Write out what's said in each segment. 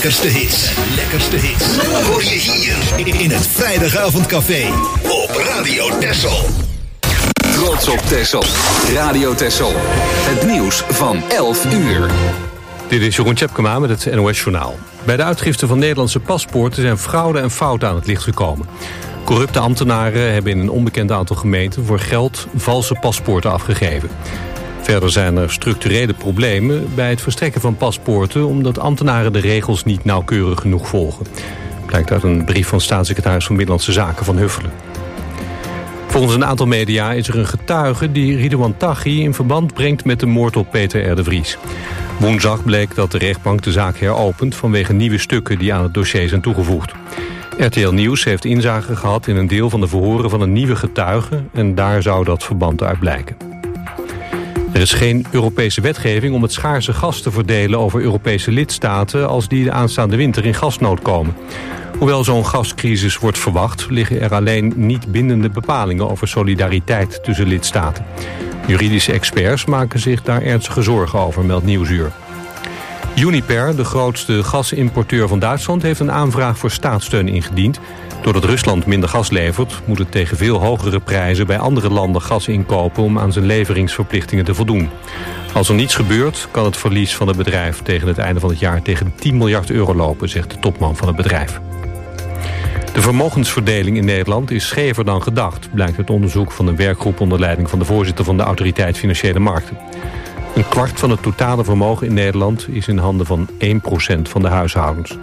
lekkerste hits. Hoor je hier in het Vrijdagavondcafé op Radio Texel. Trots op Texel. Radio Texel. Het nieuws van 11 uur. Dit is Jeroen Tjepkema met het NOS Journaal. Bij de uitgifte van Nederlandse paspoorten zijn fraude en fouten aan het licht gekomen. Corrupte ambtenaren hebben in een onbekend aantal gemeenten voor geld valse paspoorten afgegeven. Verder zijn er structurele problemen bij het verstrekken van paspoorten, omdat ambtenaren de regels niet nauwkeurig genoeg volgen. Blijkt uit een brief van staatssecretaris van Binnenlandse Zaken Van Huffelen. Volgens een aantal media is er een getuige die Ridouan Taghi in verband brengt met de moord op Peter R. de Vries. Woensdag bleek dat de rechtbank de zaak heropent vanwege nieuwe stukken die aan het dossier zijn toegevoegd. RTL Nieuws heeft inzage gehad in een deel van de verhoren van een nieuwe getuige en daar zou dat verband uit blijken. Er is geen Europese wetgeving om het schaarse gas te verdelen over Europese lidstaten als die de aanstaande winter in gasnood komen. Hoewel zo'n gascrisis wordt verwacht, liggen er alleen niet bindende bepalingen over solidariteit tussen lidstaten. Juridische experts maken zich daar ernstige zorgen over, meldt Nieuwsuur. Uniper, de grootste gasimporteur van Duitsland, heeft een aanvraag voor staatssteun ingediend. Doordat Rusland minder gas levert, moet het tegen veel hogere prijzen bij andere landen gas inkopen om aan zijn leveringsverplichtingen te voldoen. Als er niets gebeurt, kan het verlies van het bedrijf tegen het einde van het jaar tegen 10 miljard euro lopen, zegt de topman van het bedrijf. De vermogensverdeling in Nederland is schever dan gedacht, blijkt uit onderzoek van een werkgroep onder leiding van de voorzitter van de Autoriteit Financiële Markten. Een kwart van het totale vermogen in Nederland is in handen van 1% van de huishoudens.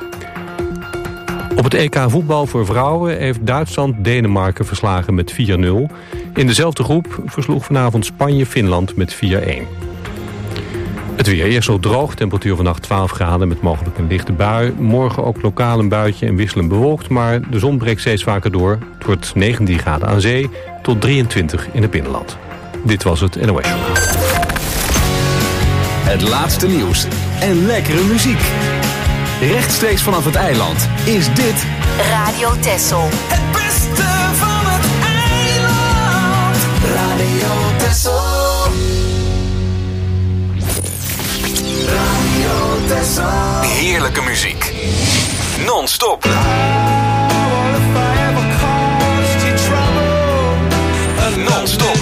Op het EK voetbal voor vrouwen heeft Duitsland Denemarken verslagen met 4-0. In dezelfde groep versloeg vanavond Spanje Finland met 4-1. Het weer eerst zo droog, temperatuur vannacht 12 graden met mogelijk een lichte bui. Morgen ook lokaal een buitje en wisselend bewolkt, maar de zon breekt steeds vaker door. Het wordt 19 graden aan zee tot 23 in het binnenland. Dit was het NOS Journaal. Het laatste nieuws en lekkere muziek. Rechtstreeks vanaf het eiland is dit Radio Texel. Het beste van het eiland. Radio Texel. Radio Texel. heerlijke muziek. Non-stop. Non-stop.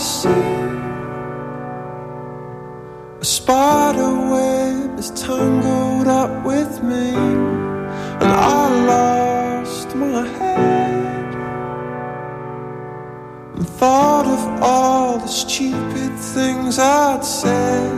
see. A spider web is tangled up with me, and I lost my head and thought of all the stupid things I'd said.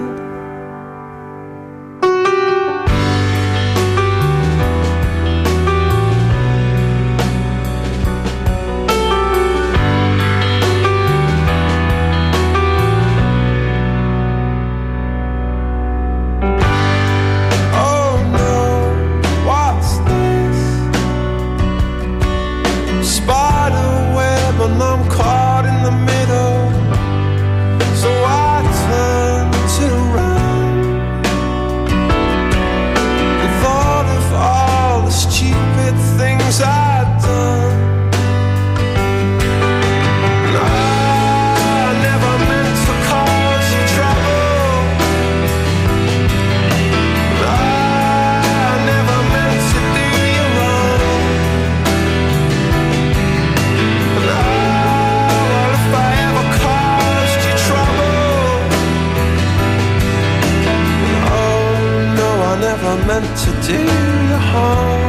Meant to do you harm.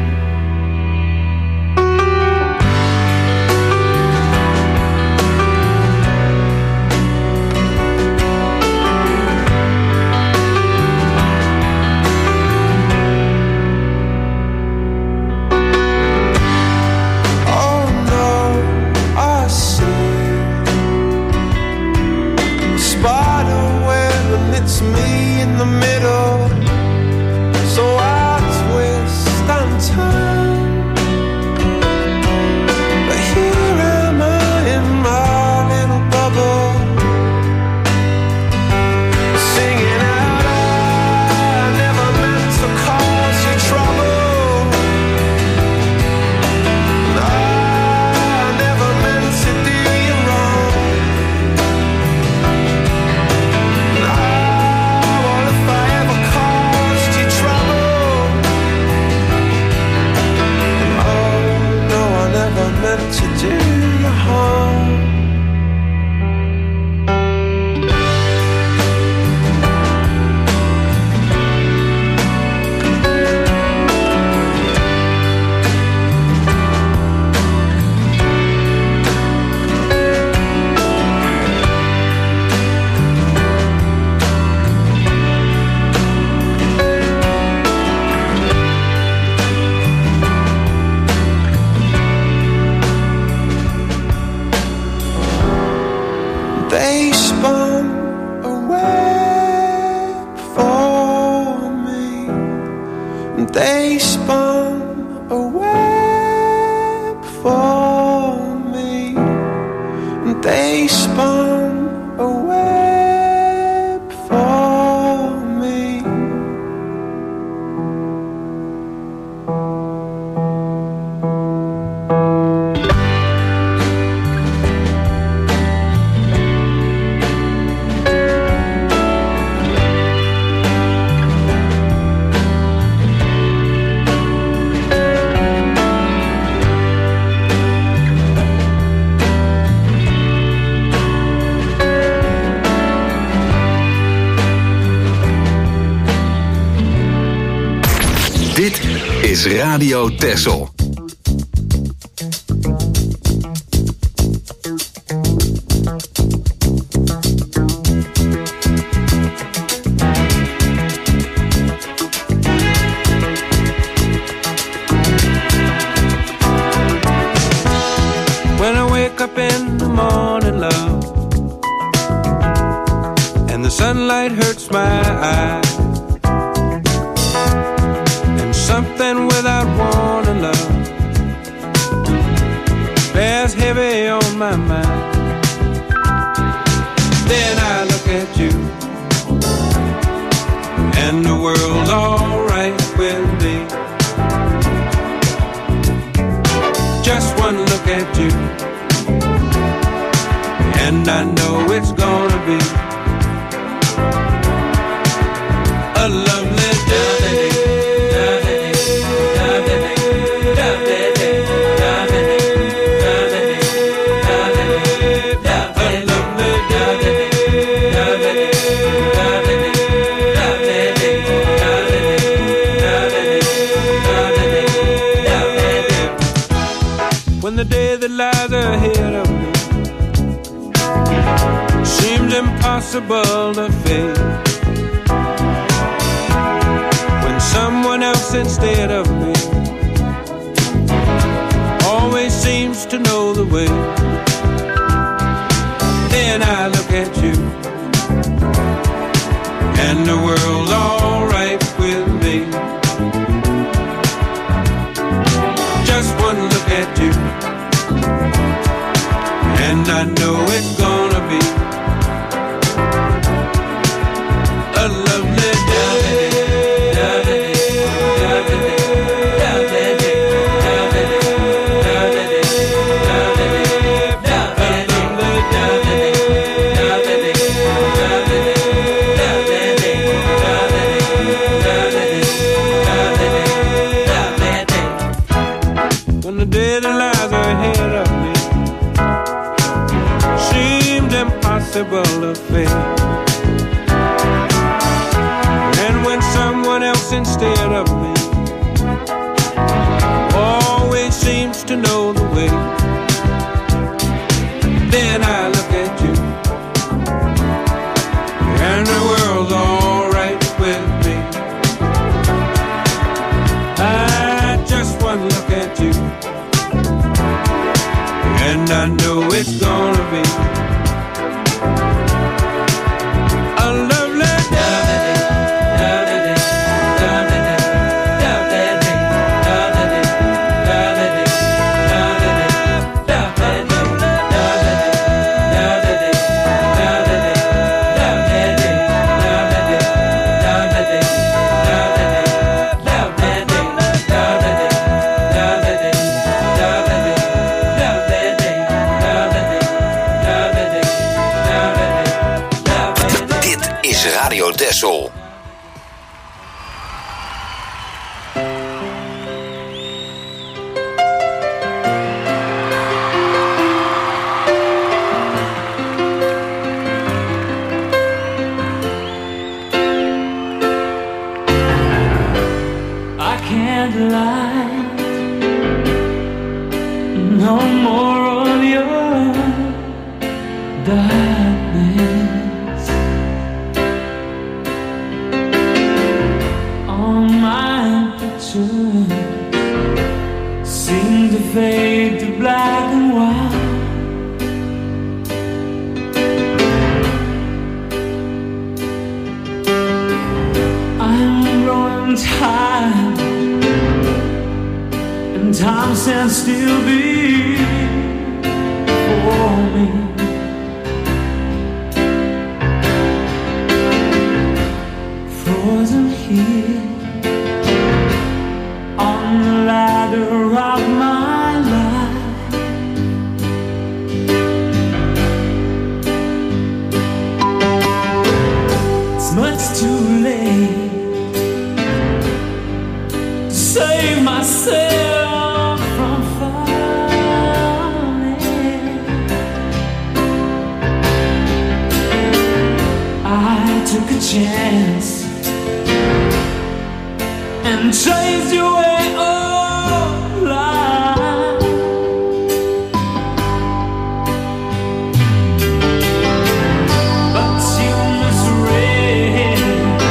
Oh no, I see a spider web and it's me in the middle. So I twist and turn, but here am I in my little bubble, singing out, I never meant to cause you trouble, I never meant to do you wrong, what if I ever caused you trouble? Never meant to do you harm. They spun a web for me, and they spun a web for me, and they spun a web for me. Dit is Radio Texel. When I wake up in the morning, love, and the sunlight hurts my eyes, something without warning, love, bears heavy on my mind. Then I look at you, and the world's alright with me. Just one look at you, and I know it's gonna be a lovely day. A lovely impossible to fake. When someone else instead of me always seems to know the way, then I look at you and the world's alright with me. Just one look at you and I know it's gonna be a lovely day. When the day that lies ahead of me seemed impossible to face, and when someone else instead of me always seems to know the way, then I look at you and the world's alright with me. I just one look at you and I know it's gonna be a lovely day. Radio Texel. I can't lie, no more of your darkness. All my pictures seem to fade to black and white. I'm growing tired, and time stands still before me. Frozen here on the ladder of my life. It's much too late to save myself from falling. I took a chance and chased you away alive. But you misread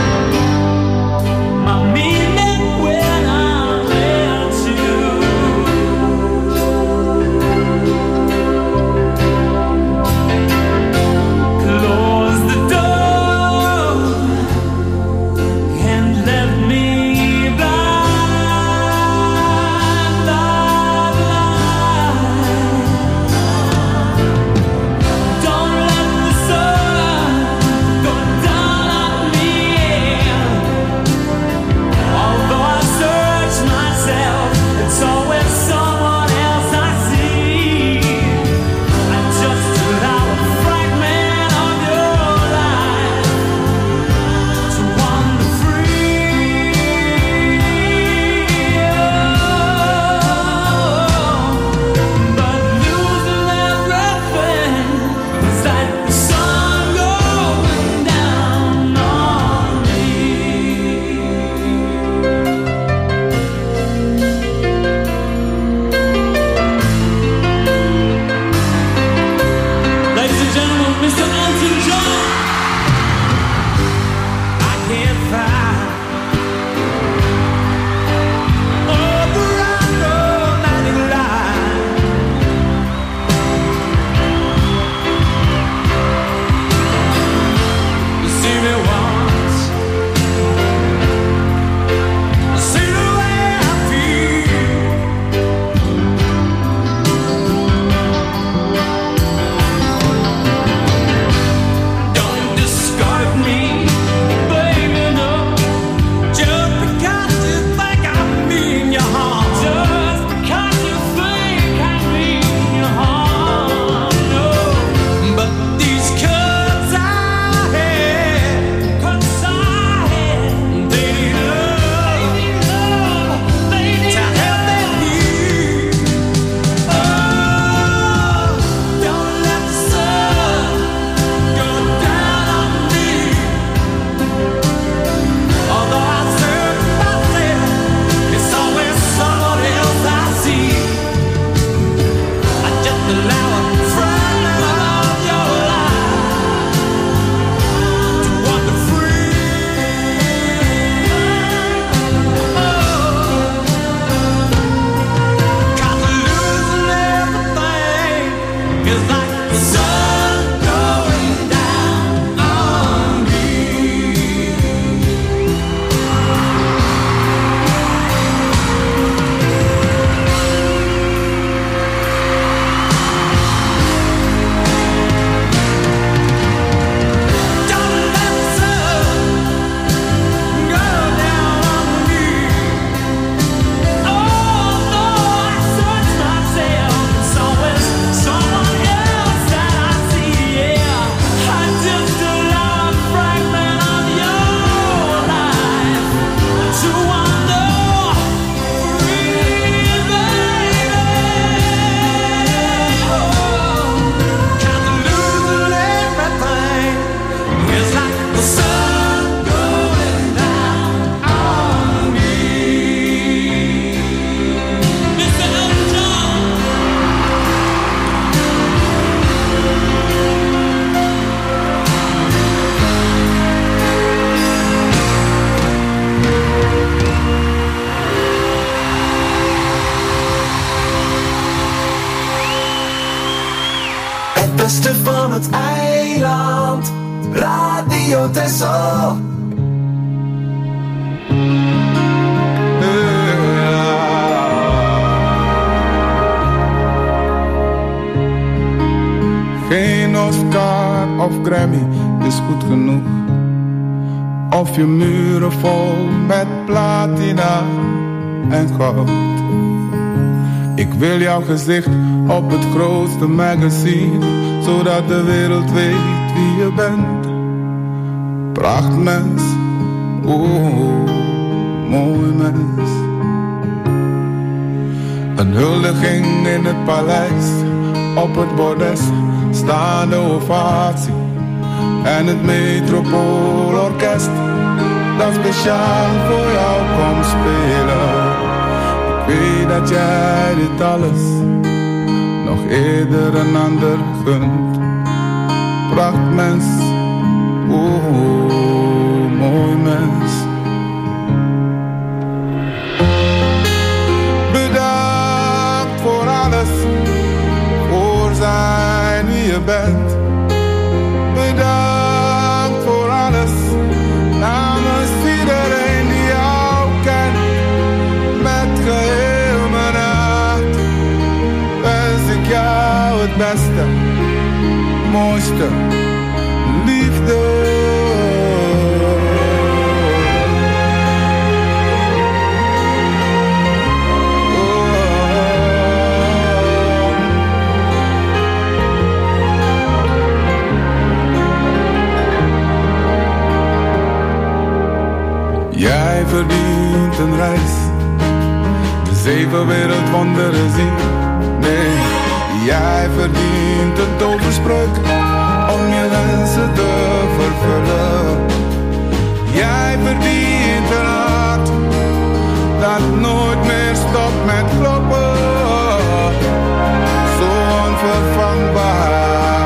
my meaning when I met you. Close the door and left me blind. van het eiland. Radio Texel. Geen Oscar of Grammy is goed genoeg. Of je muren vol met platina en goud. Ik wil jouw gezicht op het grootste magazine, zodat de wereld weet wie je bent. Prachtmens, oh, mooi mens. Een huldiging in het paleis, op het bordes, staande ovatie. En het Metropoolorkest, dat speciaal voor jou komt spelen. Ik weet dat jij dit alles nog eerder een ander gunt. Prachtmens, oh, mooi mens. Bedankt voor alles, voor zijn wie je bent. Bedankt voor alles, namens iedereen die jou kent. Met geheel mijn hart wens ik jou het beste, mooiste, liefde. Jij verdient een reis, de 7 wereldwonderen zien. Nee, jij verdient een toverspreuk om je wensen te vervullen. Jij verdient een hart dat nooit meer stopt met kloppen. Zo onvervangbaar.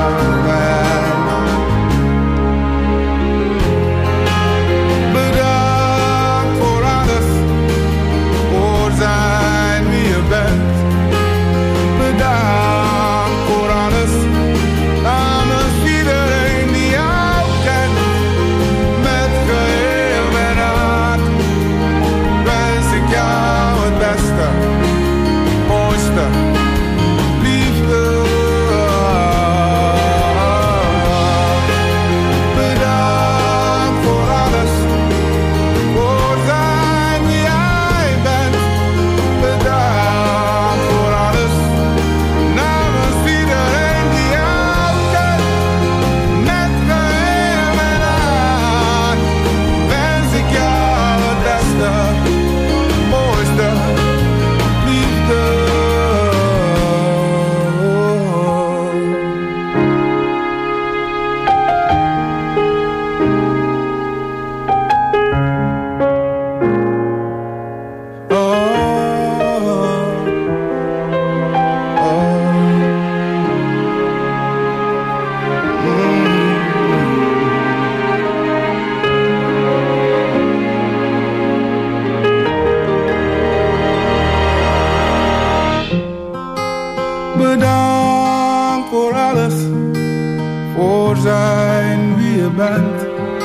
Bedankt voor alles, voor zijn wie je bent.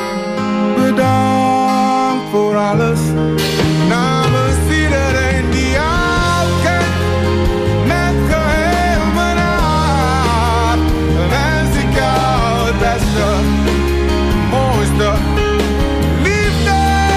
Bedankt voor alles, namens iedereen die jou kent. Met geheel mijn hart wens ik jou het beste, mooiste, liefde.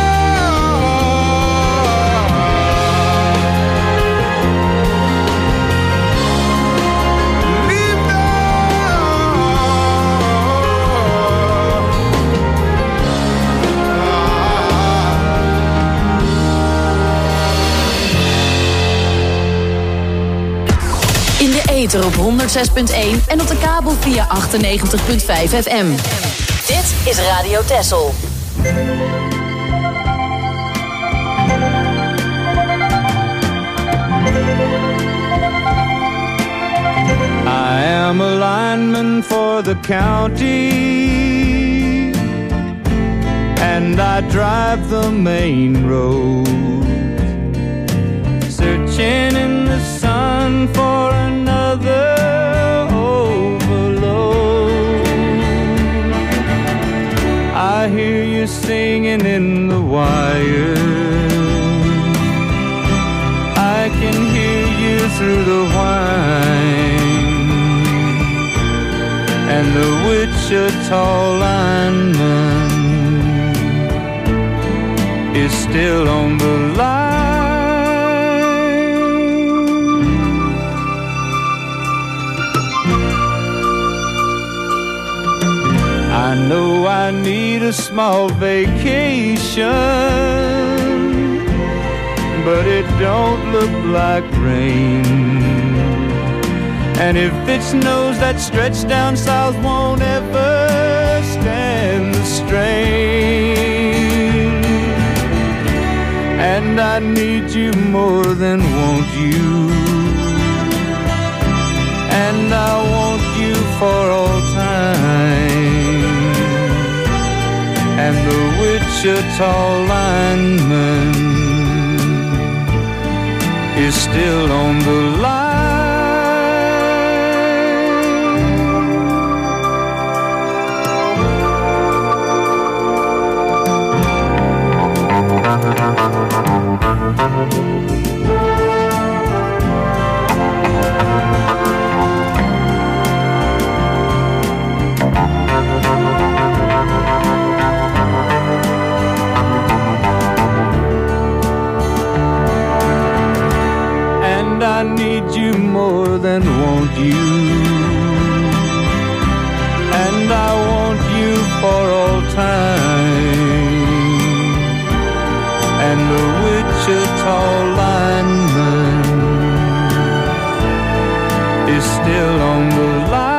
Ether op 106.1 en op de kabel via 98.5 FM. Dit is Radio Texel. I am a lineman for the county, and I drive the main road, searching in the sun for another overload. I hear you singing in the wire. I can hear you through the whine, and the Wichita lineman is still on the line. I know I need a small vacation, but it don't look like rain. And if it snows, that stretch down south won't ever stand the strain. And I need you more than want you, and I want you for all time. And the Wichita lineman is still on the line. And I need you more than want you, and I want you for all time. And the Wichita lineman is still on the line.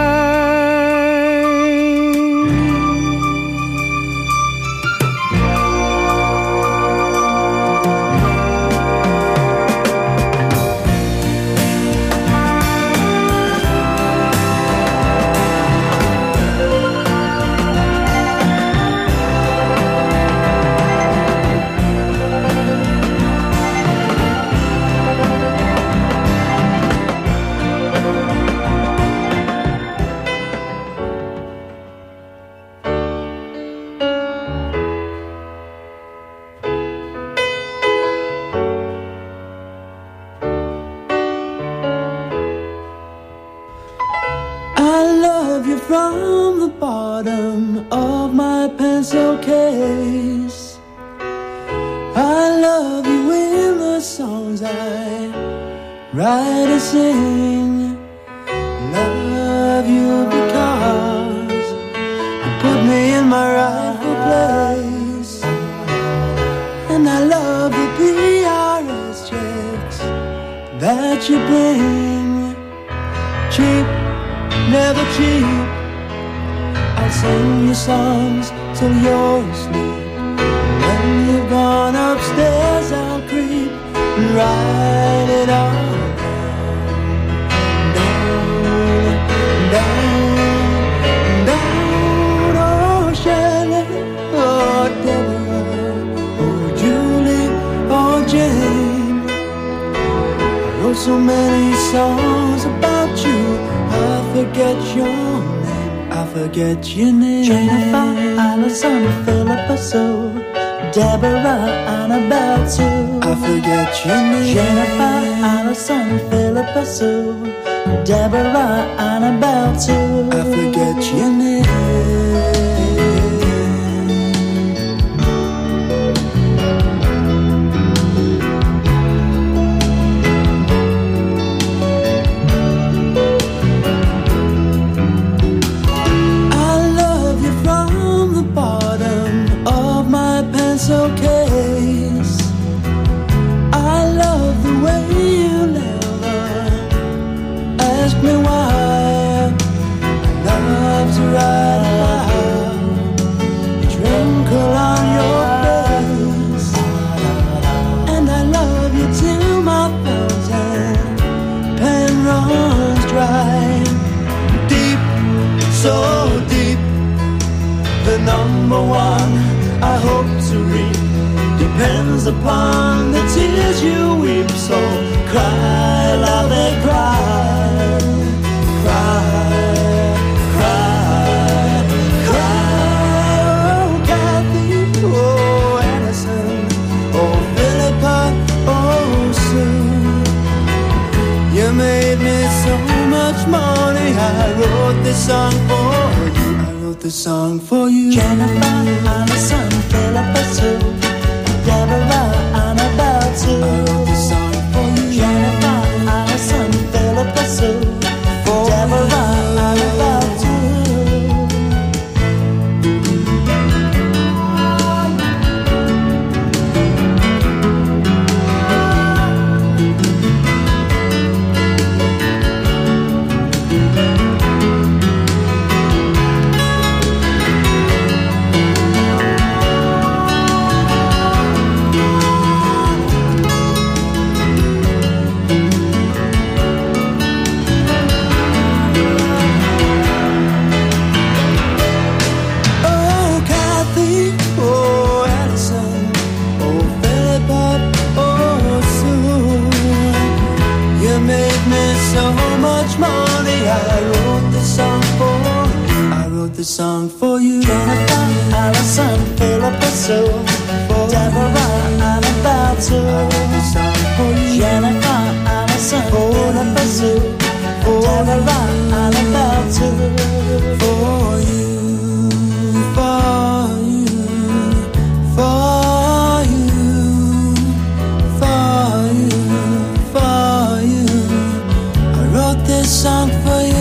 From the bottom of my pencil case, I love you in the songs I write and sing. Love you because you put me in my rightful place. And I love the PRS checks that you bring. Cheap, never cheap. I'll sing you songs till you're asleep. When you've gone upstairs, I'll creep and write it all down, down, down. Oh, Shelley, oh, Deborah, oh, Julie, oh, Jane. I wrote so many songs about you, I forget your name. I forget your name. Jennifer, Allison, Philippa Sue, Deborah, Annabelle Sue. I forget your name. Jennifer, Allison, Philippa Sue, Deborah, Annabelle Sue. I forget your name. Case. I love the way you never ask me why. Love to ride about, twinkle on your face. And I love you till my fountain pen runs dry. Deep, so deep, the number one I hope to reap depends upon the tears you weep. So cry, love and cry, cry, cry, cry, oh this song for you. Jennifer, Allison, Philippa Sue, Deborah, Annabelle too. I wrote this song for you. Jennifer, Allison, Philippa Sue, Deborah, Annabelle too. The song for you. Jennifer, Allison, Philippa Sue, Deborah, Annabelle too. The song for you. Jennifer, Allison, Philippa Sue, Deborah, Annabelle too. For you, for you, for you, for you, for you. I wrote this song for you.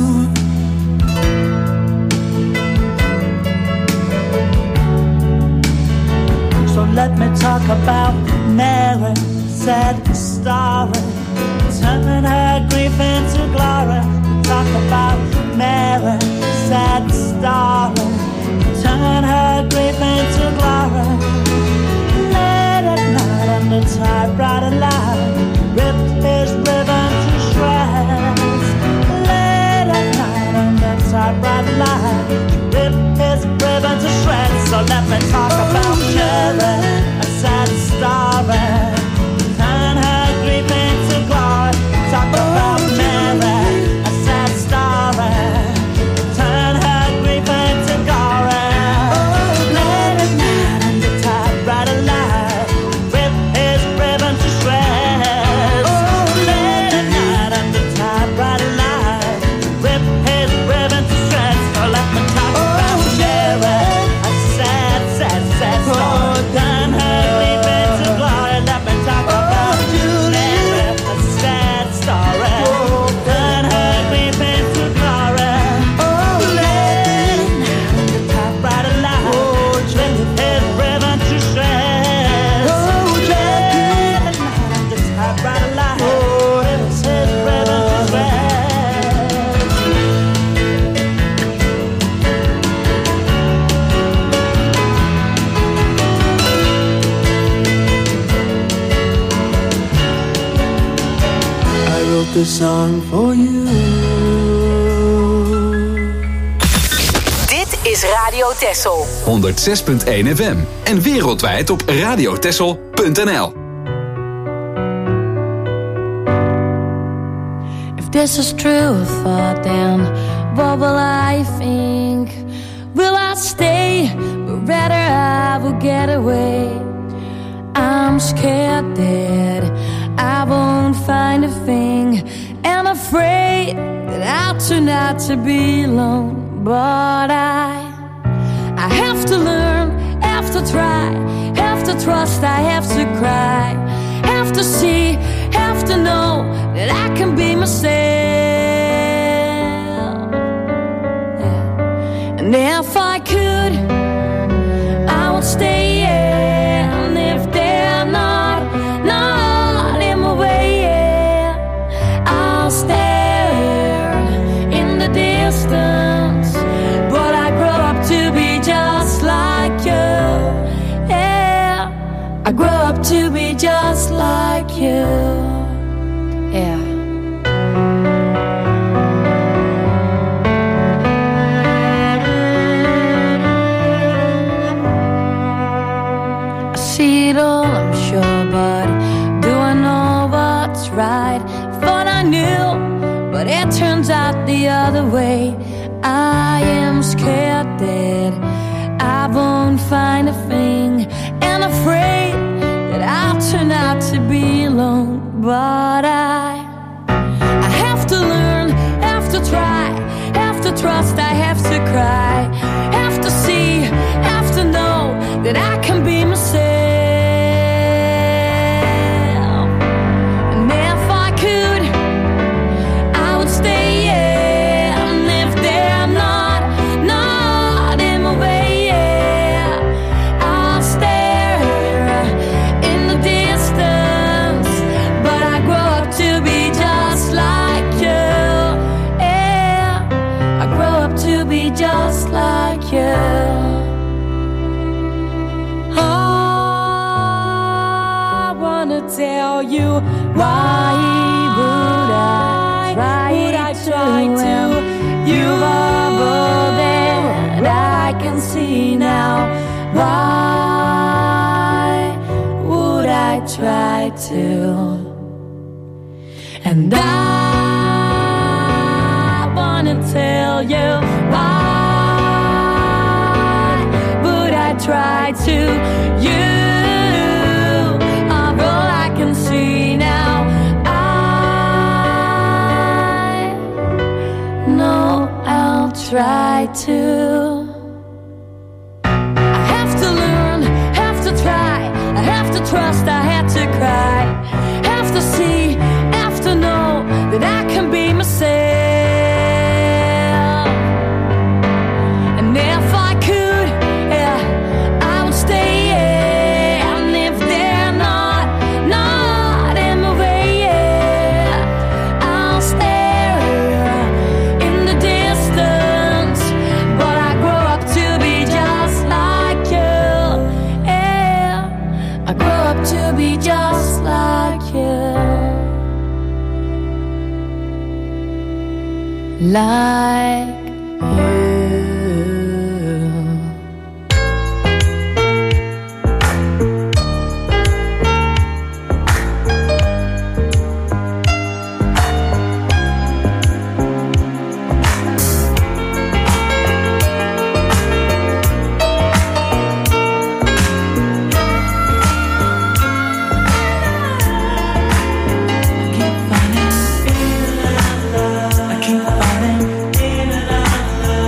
Let me talk about Mary, sad story, turning her grief into glory. Talk about Mary, sad story, turn her grief into glory. Late at night under typewriter light, ripped his ribbon to shreds. Late at night under typewriter light, ripped his ribbon to shreds. So let me talk about Mary, a sad story, turn her grief into glory. Talk about Mary, a sad story, turn her grief into glory. Late at night under typewriter light, rip his ribbon to shreds. Late at night under typewriter light, rip his ribbon to shreds. So let me talk about Mary, a sad, sad, sad story. Turn her grief into glory. Let me talk about Mary, a sad story. Turn her grief into glory. Late at night under typewriter light, rip his ribbon to shreds. Late at night under typewriter light, rip his ribbon to shreds. I wrote this song for you. Dit is Radio Texel. 106.1 FM. En wereldwijd op radiotexel.nl. If this is true thought, then what will I think? Will I stay? But rather I will get away. I'm scared that I won't find a thing, and afraid that I'll turn out to be alone. But I have to learn, have to try, have to trust, I have to cry, have to see, have to know that I can be myself. Yeah. And if I could, I would stay, yeah. And if they're not in my way, yeah, I'll stare in the distance. But I grew up to be just like you, yeah. I grew up to be just like you, yeah. I see it all, I'm sure, but do I know what's right? Thought I knew, but it turns out the other way. I am scared that I won't find a thing, and afraid that I'll turn out to be alone. But I have to learn, have to try, have to trust, I have to cry, can see now. Why would I try to? And I wanna tell you why would I try to? You are all I can see now. I know I'll try to. I have to learn, have to try, I have to trust, I had to cry, have to see, have to know that I can be myself. And if I could, yeah, I would stay, yeah. And if they're not in my way, yeah, I'll stare in the distance. But I grow up to be just like you, yeah. I grow up to be just like you. Like you. I keep fighting.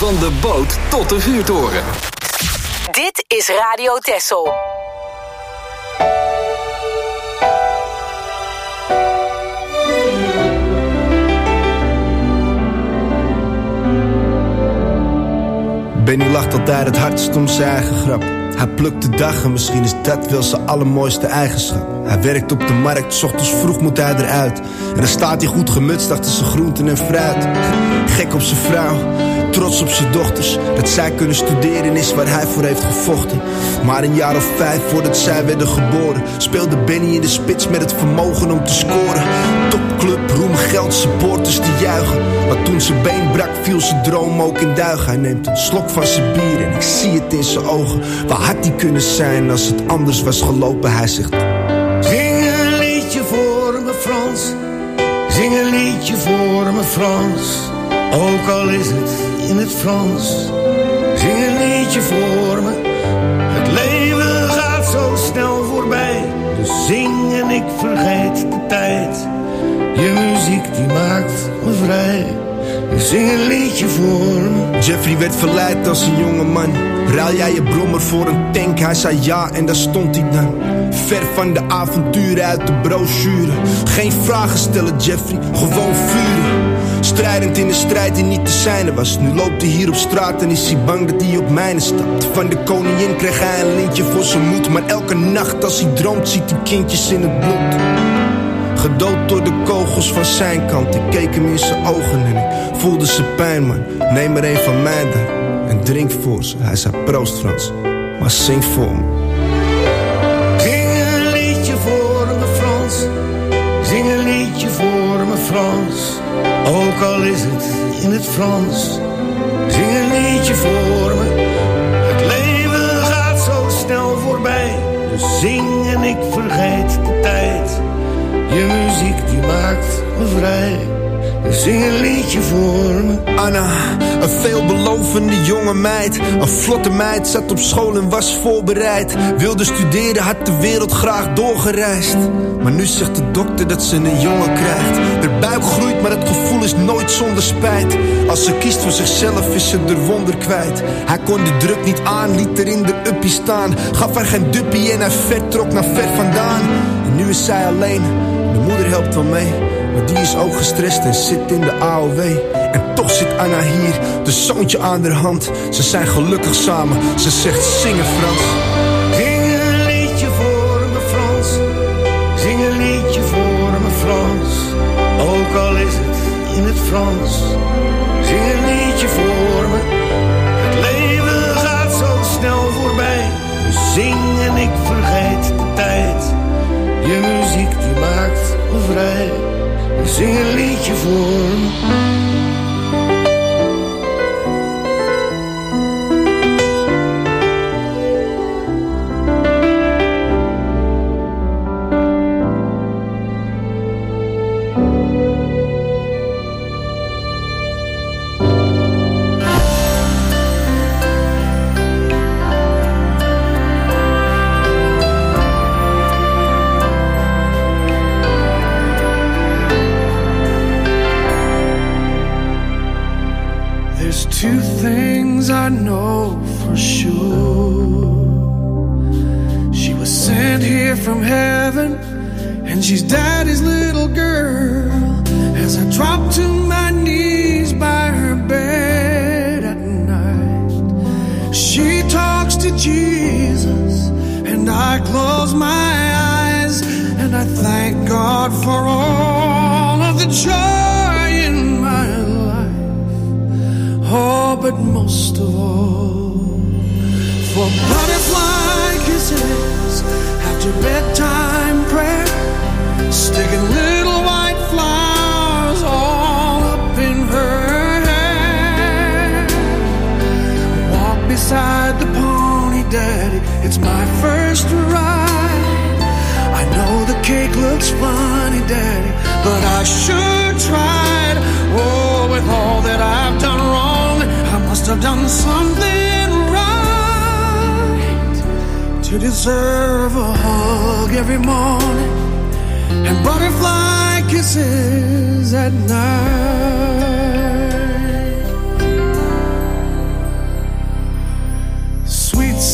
Van de boot tot de vuurtoren. Dit is Radio Texel. Benny lacht altijd het hardst om zijn eigen grap. Hij plukt de dag en misschien is dat wel zijn allermooiste eigenschap. Hij werkt op de markt, 's ochtends vroeg moet hij eruit. En dan staat hij goed gemutst achter zijn groenten en fruit. Gek op zijn vrouw, trots op zijn dochters. Dat zij kunnen studeren is waar hij voor heeft gevochten. Maar een jaar of 5 voordat zij werden geboren, speelde Benny in de spits met het vermogen om te scoren. Topclub, roem, geld, supporters te juichen. Maar toen zijn been brak viel zijn droom ook in duigen. Hij neemt een slok van zijn bier en ik zie het in zijn ogen. Waar had hij kunnen zijn als het anders was gelopen? Hij zegt: zing een liedje voor me Frans, zing een liedje voor me Frans. Ook al is het in het Frans, zing een liedje voor me. Het leven gaat zo snel voorbij, dus zing en ik vergeet de tijd. Je muziek die maakt me vrij, dus zing een liedje voor me. Jeffrey werd verleid als een jonge man. Ruil jij je brommer voor een tank? Hij zei ja en daar stond hij dan. Ver van de avonturen uit de brochure. Geen vragen stellen Jeffrey, gewoon vuren. Strijdend in een strijd die niet te zijne was. Nu loopt hij hier op straat en is hij bang dat hij op mijnen stapt. Van de koningin kreeg hij een lintje voor zijn moed. Maar elke nacht als hij droomt ziet hij kindjes in het bloed. Gedood door de kogels van zijn kant. Ik keek hem in zijn ogen en ik voelde zijn pijn, man. Neem er een van mij dan en drink voor ze. Hij zei proost Frans, maar zing voor me. Zing een liedje voor me Frans, zing een liedje voor me Frans. Ook al is het in het Frans, zing een liedje voor me. Het leven gaat zo snel voorbij, dus zing en ik vergeet de tijd. Je muziek die maakt me vrij, dus zing een liedje voor me. Anna, een veelbelovende jonge meid. Een vlotte meid, zat op school en was voorbereid. Wilde studeren, had de wereld graag doorgereisd. Maar nu zegt de dokter dat ze een jongen krijgt. De buik groeit, maar het gevoel is nooit zonder spijt. Als ze kiest voor zichzelf is ze er wonder kwijt. Hij kon de druk niet aan, liet er in de uppie staan. Gaf haar geen duppie en hij vertrok naar ver vandaan. En nu is zij alleen, de moeder helpt wel mee. Maar die is ook gestrest en zit in de AOW. En toch zit Anna hier, de zoontje aan haar hand. Ze zijn gelukkig samen, ze zegt zingen Frans. Zing een liedje voor me Frans, zing een liedje voor me Frans. Ook al is het in het Frans, zing een liedje voor me. Het leven gaat zo snel voorbij, dus zing en ik vergeet de tijd. Je muziek die maakt me vrij, dus zing een liedje voor me. Two things I know for sure. She was sent here from heaven, and she's daddy's little girl. As I drop to my knees by her bed at night, she talks to Jesus, and I close my eyes, and I thank God for all of the joy in my life. Oh, but most of all, for butterfly kisses after bedtime prayer, sticking little white flowers all up in her hair. Walk beside the pony, daddy, it's my first ride. I know the cake looks funny, daddy, but I sure tried. Oh, with all that I've done wrong, I must have done something right to deserve a hug every morning and butterfly kisses at night.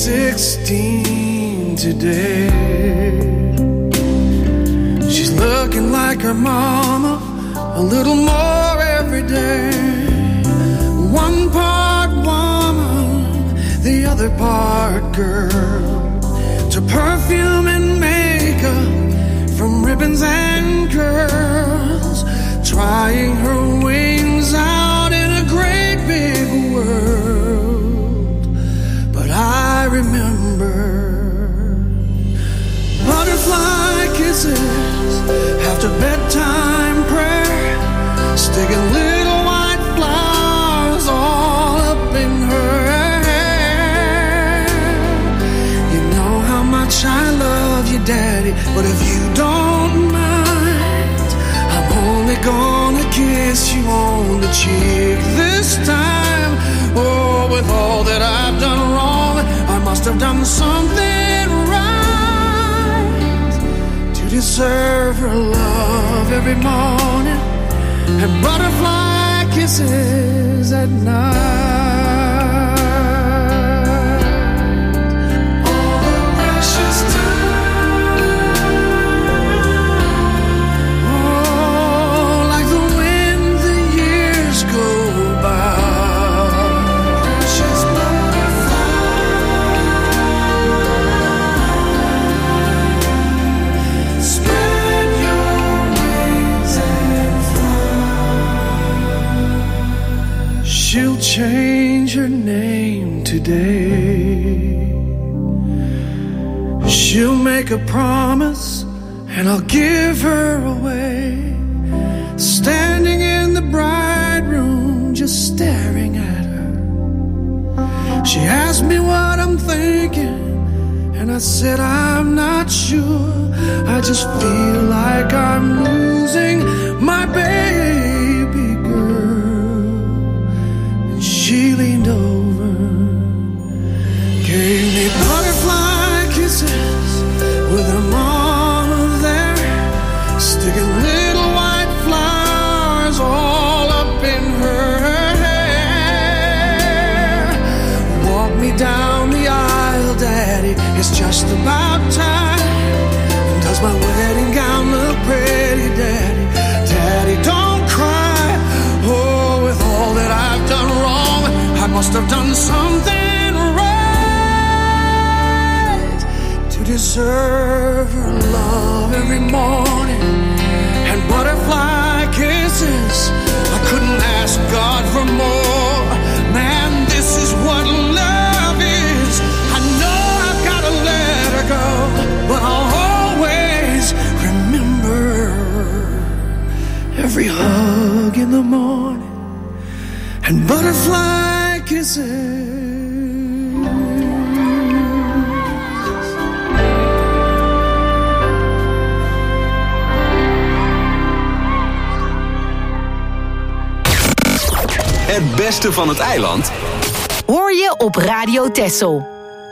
16 today. She's looking like her mama, a little more every day. One part woman, the other part girl. To perfume and makeup, from ribbons and curls, trying her wings out in a great big world. But I remember butterfly kisses after bedtime prayer, sticking little white flowers all up in her hair. You know how much I love you, Daddy, but if you don't mind, I'm only gonna kiss you on the cheek this time. Oh, with all that I've done wrong, I must have done something right to deserve her love every morning and butterfly kisses at night. All the precious time, oh, like the wind the years go by. Precious butterfly, spread your wings and fly. She'll change her name today. She'll make a promise and I'll give her away. Standing in the bride room, just staring at her. She asked me what I'm thinking, and I said I'm not sure. I just feel like I'm losing my baby girl. And she leaned over, gave me butterfly kisses with her mama there, sticking little white flowers all up in her hair. Walk me down the aisle, Daddy, it's just about time. Does my wedding gown look pretty, Daddy? Daddy, don't cry. Oh, with all that I've done wrong, I must have done something right to deserve her love every morning and butterfly kisses. I couldn't ask God for more. Man, this is what love is. I know I've got to let her go, but I'll always remember every hug in the morning and butterfly kisses. Het beste van het eiland hoor je op Radio Texel.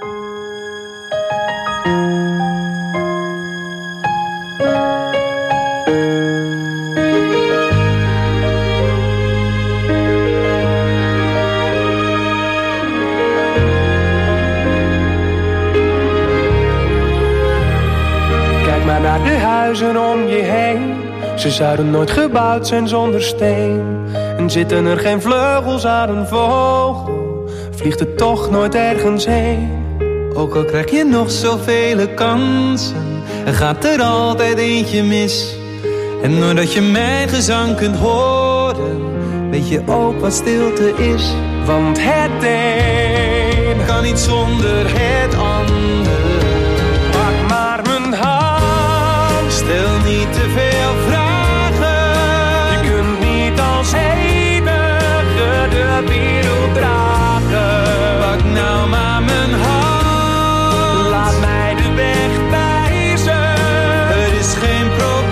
Kijk maar naar de huizen om je heen. Ze zouden nooit gebouwd zijn zonder steen. En zitten er geen vleugels aan een vogel, vliegt het toch nooit ergens heen. Ook al krijg je nog zoveel kansen, er gaat er altijd eentje mis. En doordat je mijn gezang kunt horen, weet je ook wat stilte is. Want het een kan niet zonder het ander. Pak maar mijn hand, stel niet te veel vragen. Je kunt niet als enige de wereld dragen. Pak nou maar mijn hand, laat mij de weg wijzen. Het is geen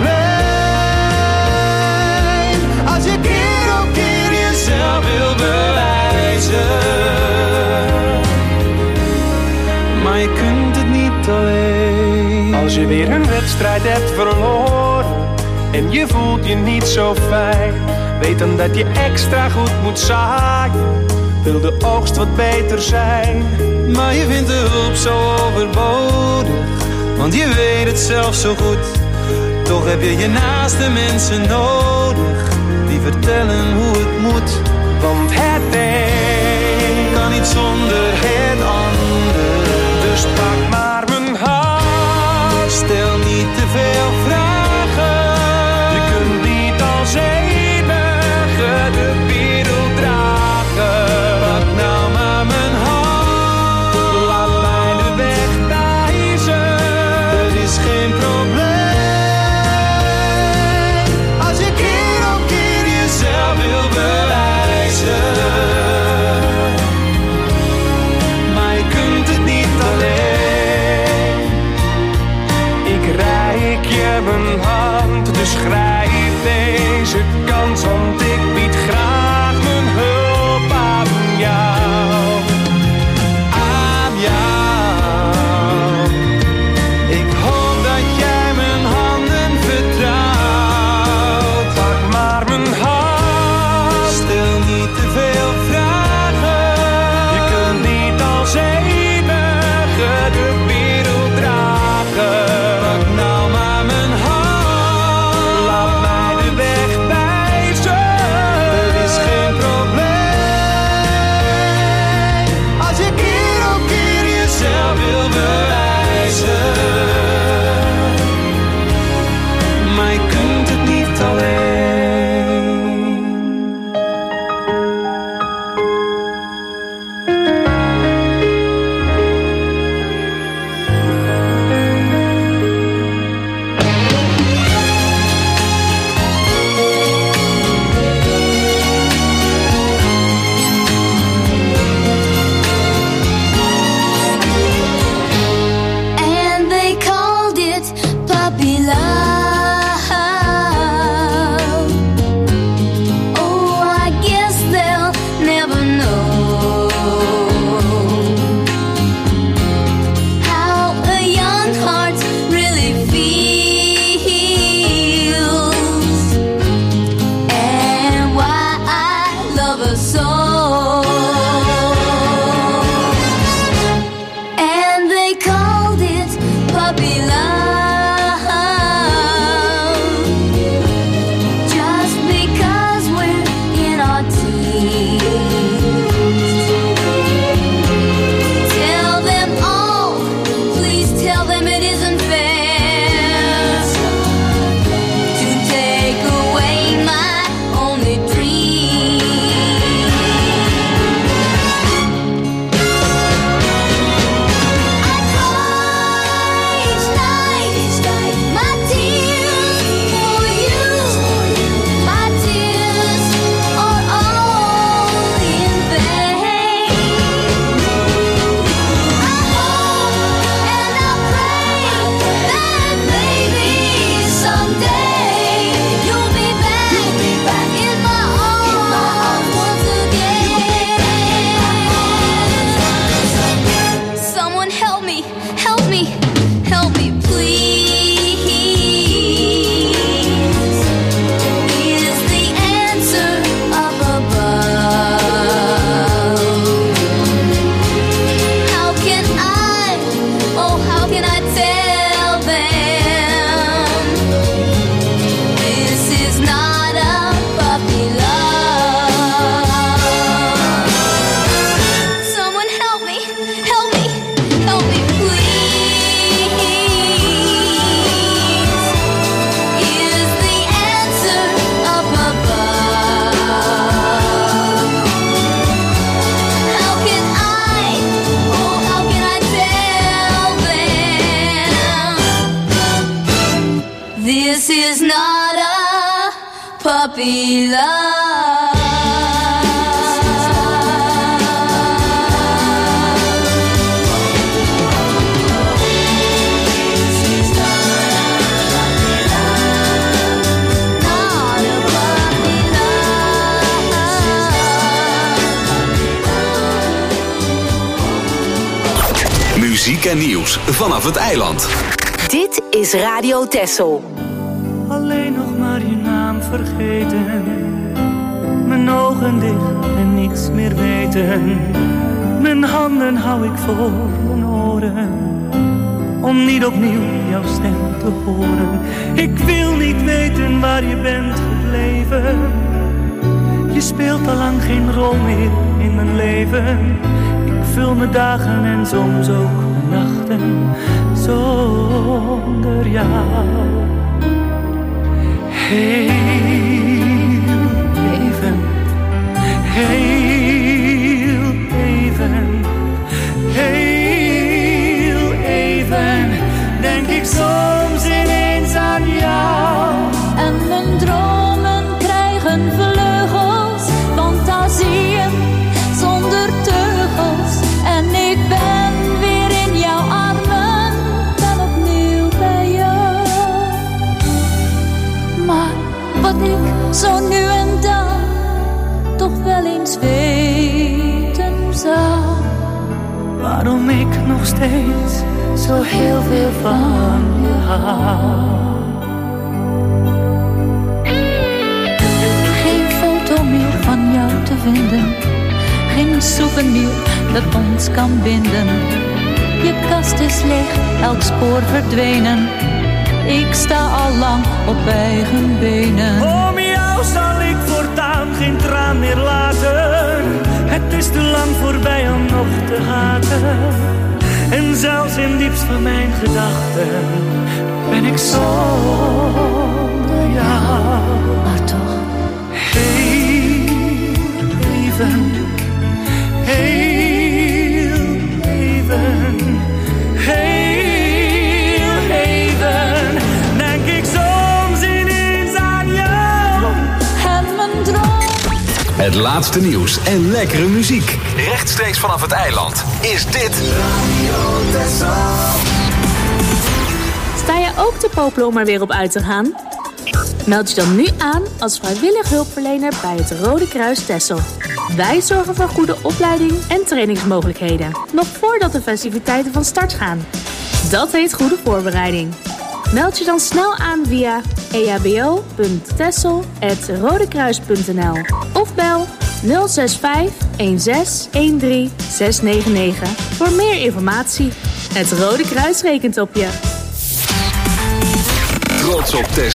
probleem als je keer op keer jezelf wil bewijzen. Maar je kunt het niet alleen. Als je weer een wedstrijd hebt verloren en je voelt je niet zo fijn, weet dan dat je extra goed moet zaaien, wil de oogst wat beter zijn. maar je vindt de hulp zo overbodig. Want je weet het zelf zo goed. Toch heb je je naaste mensen nodig die vertellen hoe het moet. Want het een kan niet zonder het ander. Dus pak maar mijn hand, stel niet te veel vragen. Je kunt niet als eeuwige de wereld dragen. Pak nou maar mijn hand, laat mij de weg wijzen. Het is geen probleem. Als je keer op keer jezelf wil bewijzen. Maar je kunt het niet alleen. Ik reik je mijn hand, dus grijp deze kans. Want ik bied graag mijn hulp aan jou. Aan jou. Ik hoop dat jij mijn handen vertrouwt. Pak maar mijn hand, stel niet te veel vragen. Je kunt niet als eeuwige de wereld dragen. Pak nou maar mijn hand, laat mij de weg wijzen. Het is geen probleem. Als je keer op keer jezelf wil bewijzen. Maar je kunt het niet alleen. And they called it puppy love. Oh, I guess they'll never know how a young heart really feels and why I love her so. And they called it puppy love just because we're in our teens. Tell them all, please tell them it isn't fair to take away my only dream. Each night, my tears for you, my tears are all in vain. I hope and I pray that maybe someday you'll be back in my arms once again. Someone help me, help me, help me, please. Is the answer up above? How can I, oh, how can I tell them this is not a puppy love? Someone help me, help me, help me, please. Is the answer up above? How can I, oh, how can I tell them this is not a puppy love? Muziek en nieuws vanaf het eiland. Dit is Radio Texel. Alleen nog maar je naam vergeten. Mijn ogen dicht en niets meer weten. Mijn handen hou ik voor mijn oren, om niet opnieuw jouw stem te horen. Ik wil niet weten waar je bent gebleven. Je speelt al lang geen rol meer in mijn leven. Ik vul mijn dagen en soms ook mijn nachten zonder jou. Heel even, heel even, heel even, denk ik soms ineens aan jou. En mijn dromen krijgen vleugels, fantasieën zonder teugels. En ik ben weer in jouw armen, ben opnieuw bij jou. Maar wat ik zo nu en dan toch wel eens weten zou, waarom ik nog steeds zo heel veel van je hou. Geen foto meer van jou te vinden, geen souvenir dat ons kan binden. Je kast is leeg, elk spoor verdwenen. Ik sta al lang op eigen benen. Om jou zal ik voortaan geen traan meer laten. Het is te lang voorbij om nog te haten. En zelfs in diepst van mijn gedachten ben ik zonder jou. Maar toch heel even, heel even, heel even, denk ik soms ineens aan jou. En mijn droom. Het laatste nieuws en lekkere muziek. Rechtstreeks vanaf het eiland is dit Radio Texel. Sta je ook te popelen om er weer op uit te gaan? Meld je dan nu aan als vrijwillig hulpverlener bij het Rode Kruis Texel. Wij zorgen voor goede opleiding en trainingsmogelijkheden, nog voordat de festiviteiten van start gaan. Dat heet goede voorbereiding. Meld je dan snel aan via ehbo.texel@rodekruis.nl of bel 065 16 13 699 voor meer informatie. Het Rode Kruis rekent op je. Trots op